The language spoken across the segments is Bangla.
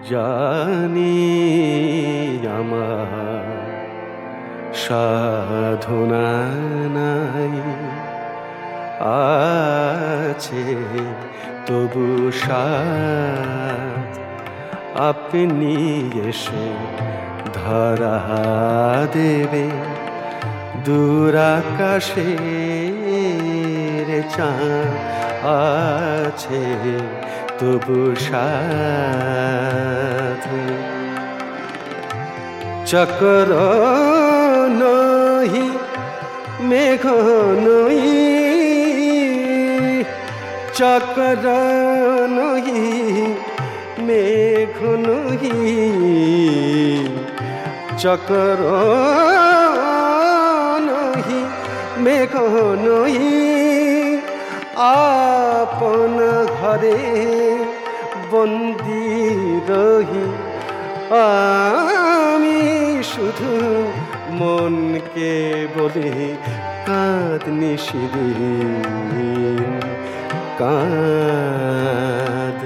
জানি আমার সাধনা নাই, আছে তবু সাথ আপনি এসে ধরা দেবে দূর আকাশের চাঁদ, আছে তবু সাথ। চক্র নহি মেঘ নহি, চক্র নহি মেঘ নহি, চক্র নহি মেঘ নহি, আপন ঘরে বন্দি রহি আমি শুধু মনকে বলে কাঁদ নিশিদিন কাঁদ।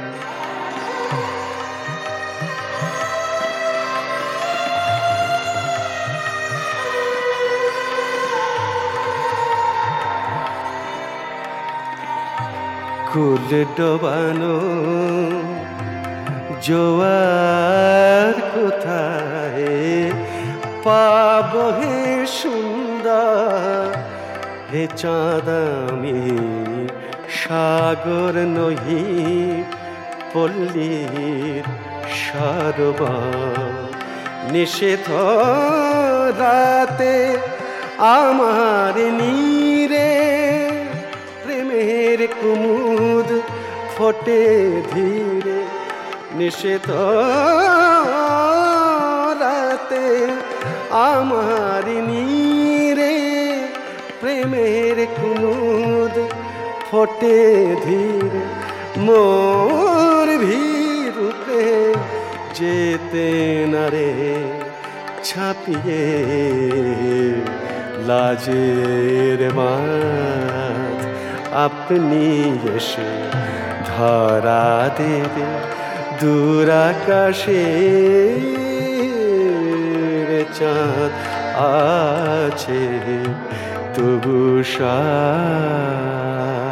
কুল ডোবানো জোয়ার কোথায় পাব হে সুন্দর, হে চাঁদ আমি সাগর নহি পল্লীর সরোবর। নিষেধ রাতে আমার নীরে প্রেমের কুমুদ ফোটে ধীরে, নিষেধ রাতে আমার নীরে প্রেমের কুমুদ ফোটে ধীরে, মোর ভীরূপে যেতে না রে ছাপিয়ে লাজের মাঠ, আপনি এসে ধরা দেবে দূর আকাশের চাঁদ, আছে তবু সাথ।